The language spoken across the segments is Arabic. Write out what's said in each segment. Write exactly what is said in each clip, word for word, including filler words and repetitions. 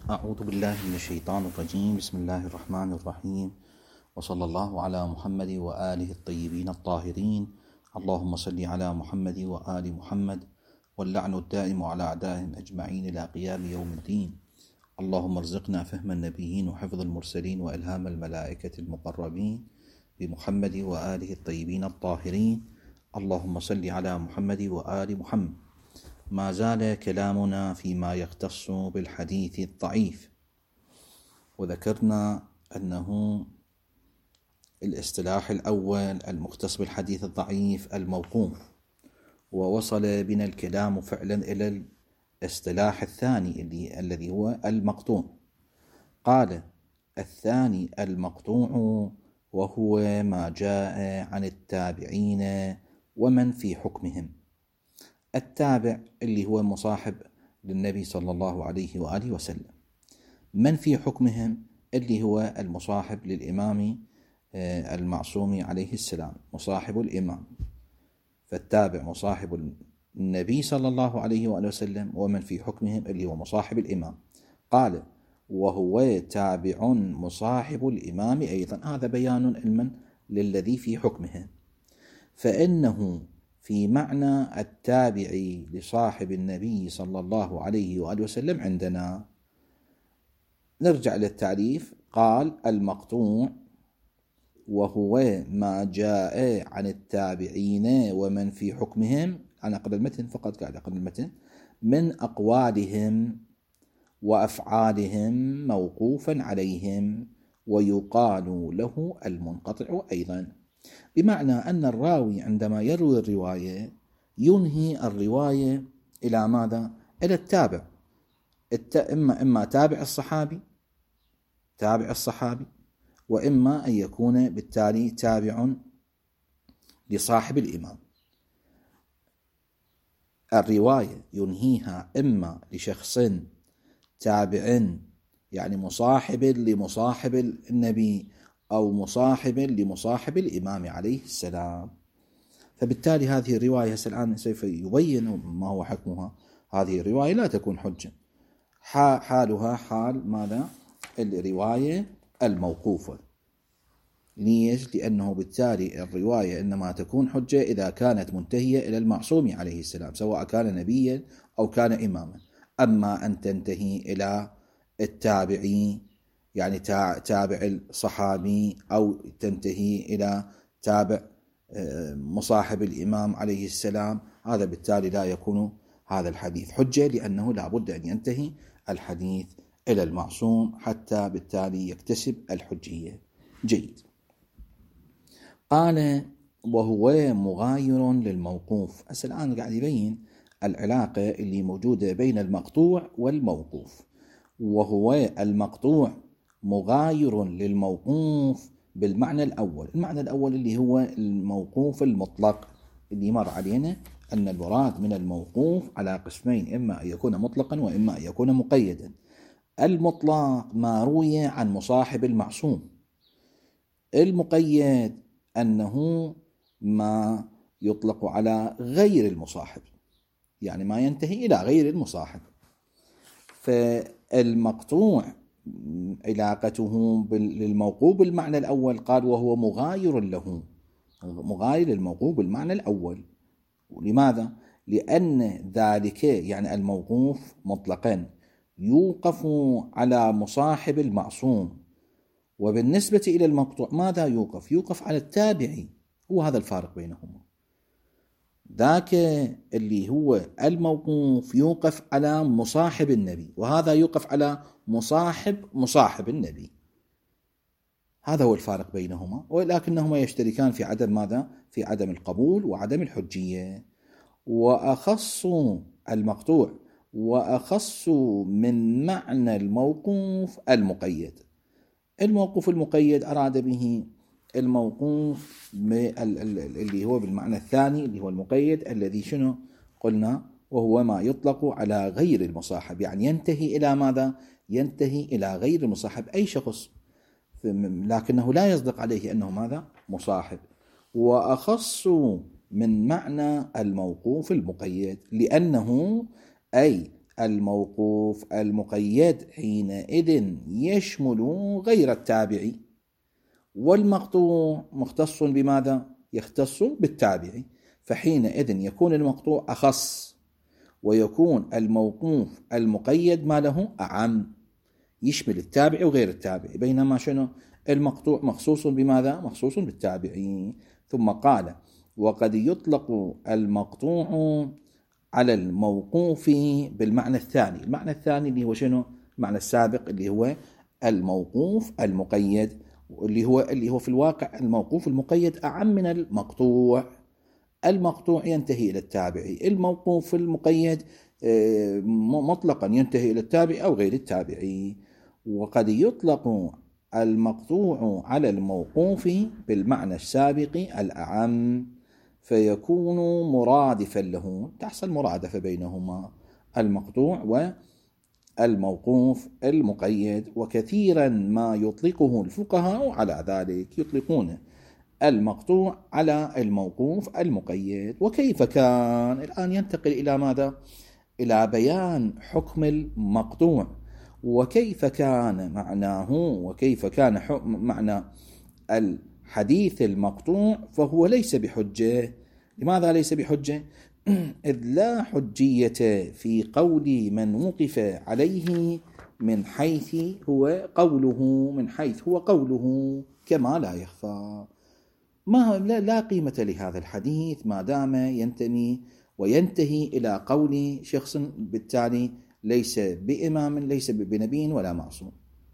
أعوذ بالله من الشيطان الرجيم. بسم الله الرحمن الرحيم، وصلى الله على محمد وآله الطيبين الطاهرين. اللهم صل على محمد وآل محمد، واللعن الدائم على أعدائهم أجمعين إلى قيام يوم الدين. اللهم ارزقنا فهم النبيين وحفظ المرسلين وإلهام الملائكة المقربين بمحمد وآله الطيبين الطاهرين. اللهم صل على محمد وآل محمد. ما زال كلامنا فيما يختص بالحديث الضعيف، وذكرنا أنه الاصطلاح الأول المختص بالحديث الضعيف الموقوف، ووصل بنا الكلام فعلا إلى الاصطلاح الثاني اللي الذي هو المقطوع. قال: الثاني المقطوع وهو ما جاء عن التابعين ومن في حكمهم. التابع اللي هو مصاحب للنبي صلى الله عليه وآله وسلم، من في حكمهم اللي هو المصاحب للإمام المعصوم عليه السلام، مصاحب الإمام. فالتابع مصاحب النبي صلى الله عليه وآله وسلم، ومن في حكمهم اللي هو مصاحب الإمام. قال: وهو تابع مصاحب الإمام أيضا. هذا بيان علما للذي في حكمهم، فإنه في معنى التابع لصاحب النبي صلى الله عليه وآله وسلم عندنا. نرجع للتعريف. قال: المقطوع وهو ما جاء عن التابعين ومن في حكمهم، على قدر المتن فقط، على قدر المتن، من أقوالهم وأفعالهم موقوفا عليهم، ويقال له المنقطع أيضا. بمعنى أن الراوي عندما يروي الرواية ينهي الرواية إلى ماذا؟ إلى التابع. إما إما تابع الصحابي تابع الصحابي وإما أن يكون بالتالي تابع لصاحب الإمام. الرواية ينهيها إما لشخص تابع، يعني مصاحب لمصاحب النبي، أو مصاحب لمصاحب الإمام عليه السلام. فبالتالي هذه الرواية الآن سوف يبين ما هو حكمها. هذه الرواية لا تكون حجة، حالها حال ماذا؟ الرواية الموقوفة. ليش؟ لأنه بالتالي الرواية إنما تكون حجة إذا كانت منتهية إلى المعصوم عليه السلام، سواء كان نبيا أو كان إماما. أما أن تنتهي إلى التابعي، يعني تابع الصحابي، أو تنتهي إلى تابع مصاحب الإمام عليه السلام، هذا بالتالي لا يكون هذا الحديث حجة، لأنه لا بد أن ينتهي الحديث إلى المعصوم حتى بالتالي يكتسب الحجية. جيد. قال: وهو مغاير للموقوف. أصل الآن قاعد يبين العلاقة اللي موجودة بين المقطوع والموقوف. وهو المقطوع مغاير للموقوف بالمعنى الأول. المعنى الأول اللي هو الموقوف المطلق، اللي مر علينا أن المراد من الموقوف على قسمين: إما أن يكون مطلقا وإما أن يكون مقيدا. المطلق ما روي عن مصاحب المعصوم، المقيد أنه ما يطلق على غير المصاحب، يعني ما ينتهي إلى غير المصاحب. فالمقطوع علاقته للموقوف بالمعنى الأول، قال: وهو مغاير له، مغاير للموقوف بالمعنى الأول. لماذا؟ لأن ذلك يعني الموقوف مطلقا يوقف على مصاحب المعصوم، وبالنسبة إلى المقطوع ماذا يوقف؟ يوقف على التابعي. هو هذا الفارق بينهما. ذاك اللي هو الموقوف يوقف على مصاحب النبي، وهذا يوقف على مصاحب مصاحب النبي. هذا هو الفارق بينهما، ولكنهما يشتركان في عدم ماذا؟ في عدم القبول وعدم الحجية. وأخص المقطوع وأخص من معنى الموقوف المقيد. الموقوف المقيد أراد به الموقوف اللي هو بالمعنى الثاني، اللي هو المقيد الذي شنو قلنا؟ وهو ما يطلق على غير المصاحب، يعني ينتهي إلى ماذا؟ ينتهي إلى غير المصاحب، أي شخص، لكنه لا يصدق عليه أنه ماذا؟ مصاحب. وأخص من معنى الموقوف المقيد، لأنه أي الموقوف المقيد حينئذ يشمل غير التابع، والمقطوع مختص بماذا؟ يختص بالتابع، فحينئذ يكون المقطوع أخص، ويكون الموقوف المقيد ما له أعم، يشمل التابع وغير التابع، بينما شنو؟ المقطوع مخصوص بماذا؟ مخصوص بالتابع. ثم قال: وقد يطلق المقطوع على الموقوف بالمعنى الثاني. المعنى الثاني اللي هو شنو؟ المعنى السابق اللي هو الموقوف المقيد، اللي هو اللي هو في الواقع الموقوف المقيد أعم من المقطوع. المقطوع ينتهي إلى التابع، الموقوف المقيد مطلقا ينتهي إلى التابع أو غير التابع. وقد يطلق المقطوع على الموقوف بالمعنى السابق الأعم، فيكون مرادفا له، تحصل مرادفة بينهما، المقطوع والموقوف المقيد. وكثيرا ما يطلقه الفقهاء على ذلك، يطلقون المقطوع على الموقوف المقيد. وكيف كان؟ الآن ينتقل إلى ماذا؟ إلى بيان حكم المقطوع، وكيف كان معناه، وكيف كان معنى الحديث المقطوع. فهو ليس بحجة. لماذا ليس بحجة؟ إذ لا حجية في قول من وقف عليه من حيث هو قوله، من حيث هو قوله كما لا يخفى. ما لا قيمة لهذا الحديث ما دام ينتمي وينتهي إلى قول شخص بالتالي ليس بإمام، ليس بنبي ولا معصوم.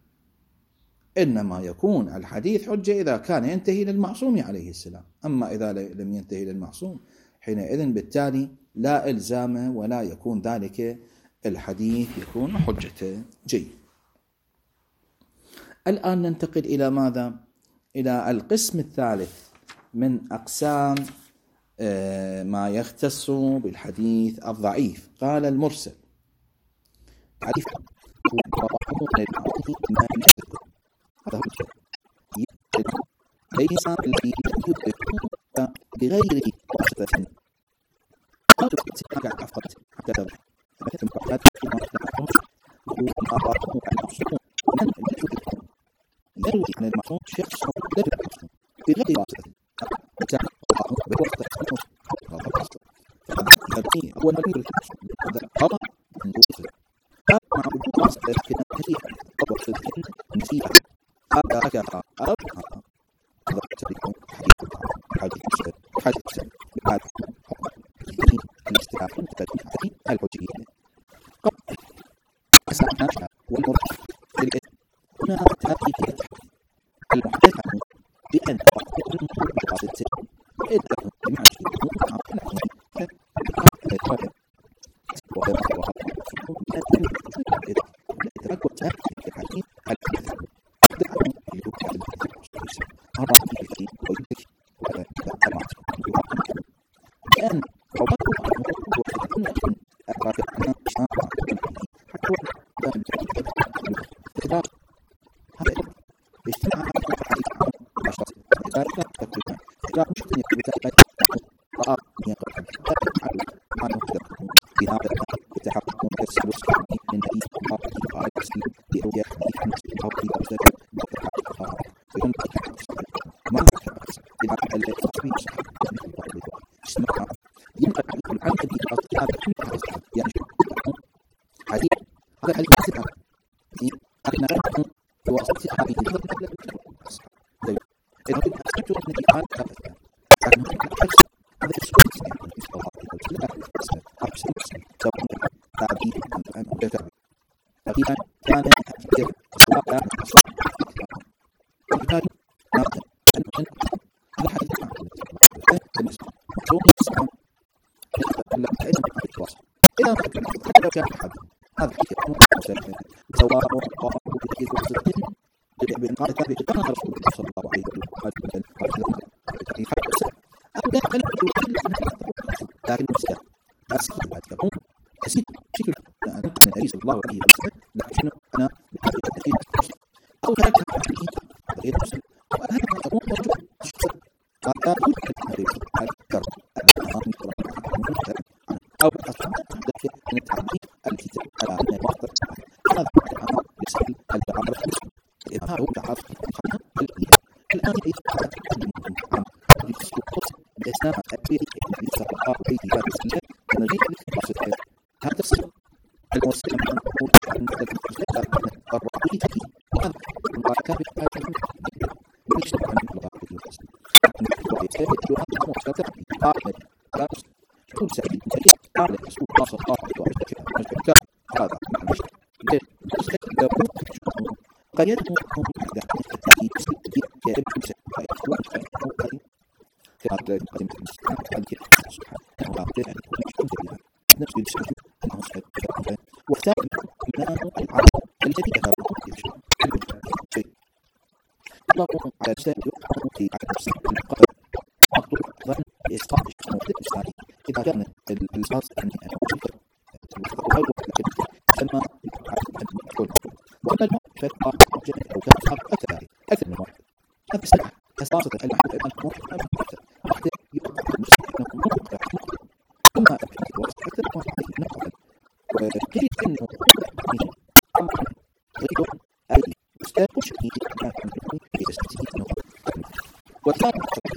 إنما يكون الحديث حجة إذا كان ينتهي للمعصوم عليه السلام، أما إذا لم ينتهي للمعصوم حينئذ بالتالي لا إلزام ولا يكون ذلك الحديث يكون حجة. جيد. الآن ننتقل إلى ماذا؟ إلى القسم الثالث من أقسام ما يختص بالحديث الضعيف. قال: المرسل تعريف ليس الذي يدرك بغير واسطة أو تتساعد عفقت حتى تضح ثبت المقعدات في مقعدات ومقاطعه المعصوم من يدرك يروي عن المعصوم شخص لا يدرك بغير واسطة تتساعد بواسطة فهذا هو ما يدرك هذا قرار من دوسه مع وجود واسطة كده كثيرة أو واسطة نسيئة هذا أكثر أو هذا تريكم حديث حديث حديث بعد الاستعافة تدريب الحجية قبل أسمعنا والمراد هنا تأتي المحدث عنه بأن تقوم بواسطة إذا بمعنى أو قد يكون التأكيد واختار الذي يطلق على السائل في على إسقاط الإسقاط إذا كان الإسقاط ثم وأما المؤكد أو كان أكثر أكثر من واحد هذا السلاح أساسا الحد أن تكون أكثر حتى يوقع المستقبل ثم أكثر واحد وكيف أنه غير أي مستقبل شديد في استثناء وكان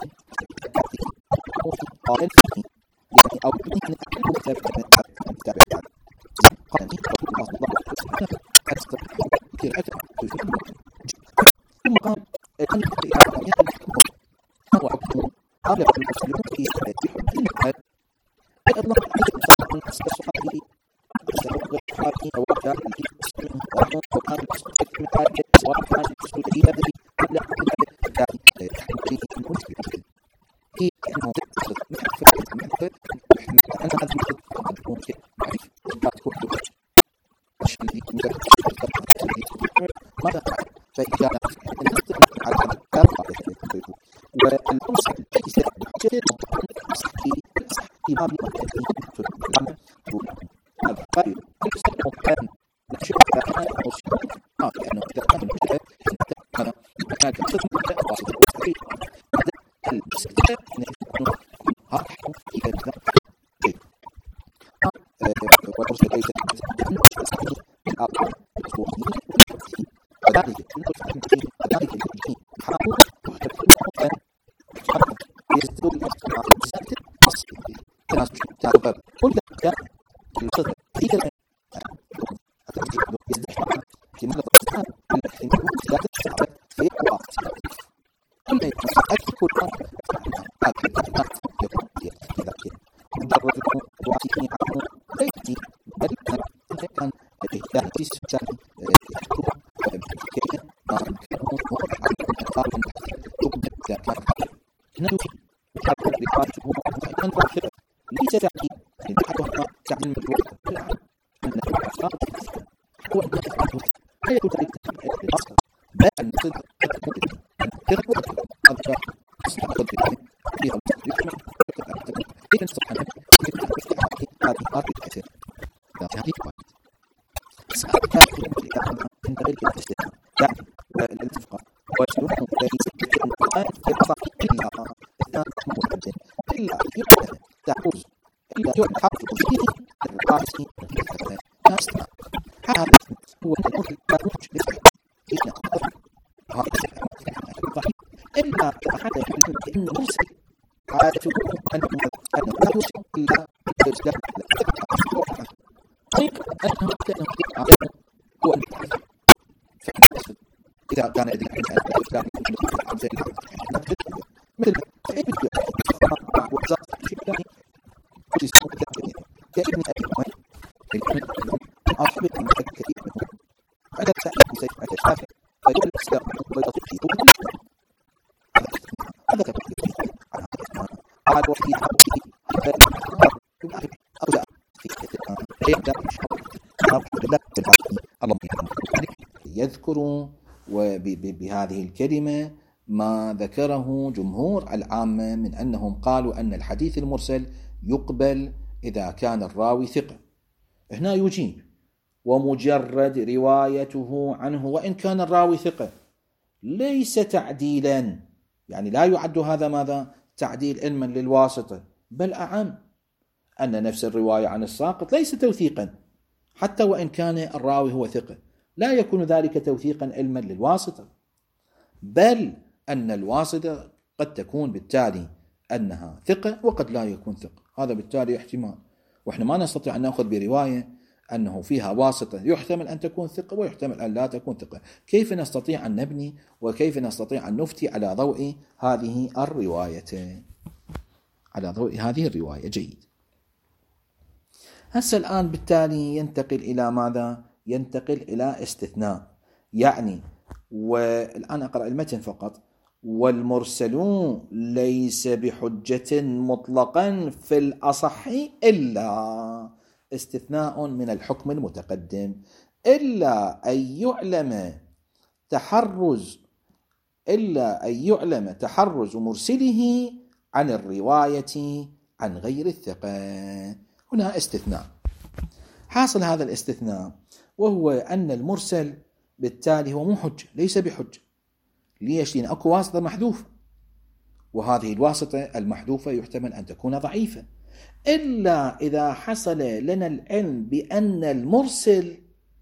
قال أو ثم قال أن هو قال المسلمون في حياته أطلق عليه الصحابي الصحابي أو كان وكان من هذه سواء كان في هذه قبل في أنه أنا هذا ممكن ماذا فإذا على والأوسع ليس جد في في باب الفرق يستطيع أن نشوف هذا الأوسع لأنه إذا كان هذا كان يستطيع أن الاستخدام أن يكون هذا في كذا والأوسع ليس وذلك وذلك حاول يستدل الناس تعرف كل ده القصة كده يستحق في مدة السنة الاحتمال زيادة السعر في وقت كل أكثر كل وعطيني عنه ليتي بل كان كان يحدث سنة ليس تعديل لأحدهما تعلم الوقت أن الأفكار هو أن تفعله لا يكون ذلك الأصل بل أن تصدق أن تغفر الأفكار تستعقل في العلم فيها المستقبل إذا سبحانه هذه الأرض الكثير لا تهديك واحد سألت الإعلام من ذلك الاستثناء يعني الانتفاق ويسلوه ليس القرآن في الأصح إلا إثنان مهمة إلا يقتل تحوز إلا يحرف فيه الرئاسي ناسنا هذا هو الأمر الموجود لسه إلا هذا إلا أحد المرسل عادته أنه أنه لا يوصل إلا الإسلام طيب أنه كان عادته هو المتحدث إذا كان الإسلام مثل وزارة الشبكة كابن أبي الأمين أصحاب المتكثير منهم على سائل سيف على الشافع فيقول الإسلام بيضة في طول الإسلام هذا كبير عاد وحدي حقه أرجع في يبدأ اللهم يذكر وبهذه الكلمة ما ذكره جمهور العامة من أنهم قالوا أن الحديث المرسل يقبل إذا كان الراوي ثقة. هنا يجيب ومجرد روايته عنه وإن كان الراوي ثقة ليس تعديلا، يعني لا يعد هذا ماذا تعديل علما للواسطة، بل أعم أن نفس الرواية عن الساقط ليس توثيقا حتى وإن كان الراوي هو ثقة، لا يكون ذلك توثيقا علما للواسطة، بل أن الواسطة قد تكون بالتالي أنها ثقة وقد لا يكون ثقة. هذا بالتالي احتمال، وإحنا ما نستطيع أن نأخذ برواية أنه فيها واسطة يحتمل أن تكون ثقة ويحتمل أن لا تكون ثقة. كيف نستطيع أن نبني وكيف نستطيع أن نفتي على ضوء هذه الرواية على ضوء هذه الرواية؟ جيد. هسه الآن بالتالي ينتقل إلى ماذا؟ ينتقل إلى استثناء، يعني والآن أقرأ المتن فقط. والمرسل ليس بحجة مطلقا في الأصح إلا، استثناء من الحكم المتقدم، إلا أن يعلم تحرز إلا أن يعلم تحرز مرسله عن الرواية عن غير الثقة. هنا استثناء، حاصل هذا الاستثناء وهو أن المرسل بالتالي هو مو حجة، ليس بحجة. ليش؟ لأن أكو واسطة محذوفة، وهذه الواسطة المحذوفة يحتمل أن تكون ضعيفة، إلا إذا حصل لنا العلم بأن المرسل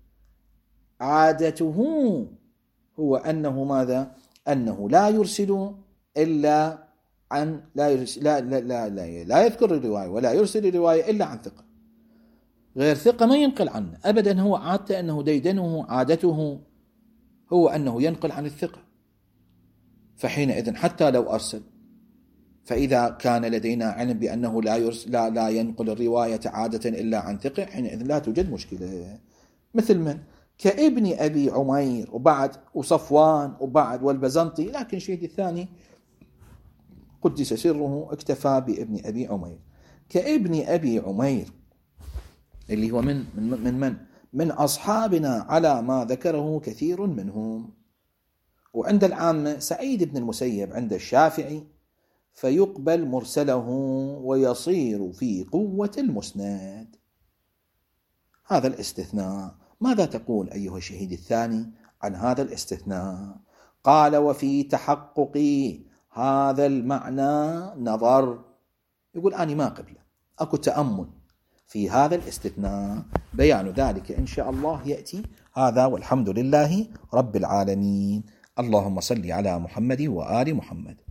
عادته هو أنه ماذا؟ أنه لا يرسل إلا عن لا يرسل لا لا لا, لا, لا يذكر الرواية ولا يرسل الرواية إلا عن ثقة، غير ثقة ما ينقل عنه أبدا. هو عادته أنه ديدنه عادته هو أنه ينقل عن الثقة، فحينئذ حتى لو أرسل، فإذا كان لدينا علم بأنه لا, يرسل لا, لا ينقل الرواية عادة إلا عن ثقة، حينئذ لا توجد مشكلة. مثل من؟ كابن أبي عمير وبعد وصفوان وبعد والبزنطي، لكن شيء الثاني قدس سره اكتفى بابن أبي عمير. كابن أبي عمير اللي هو من من من من, من أصحابنا على ما ذكره كثير منهم. وعند العامة سعيد بن المسيب عند الشافعي فيقبل مرسله ويصير في قوة المسند. هذا الاستثناء. ماذا تقول أيها الشهيد الثاني عن هذا الاستثناء؟ قال: وفي تحقق هذا المعنى نظر. يقول أنا ما قبله، أكو تأمل في هذا الاستثناء، بيان ذلك إن شاء الله يأتي. هذا والحمد لله رب العالمين. اللهم صل على محمد وآل محمد.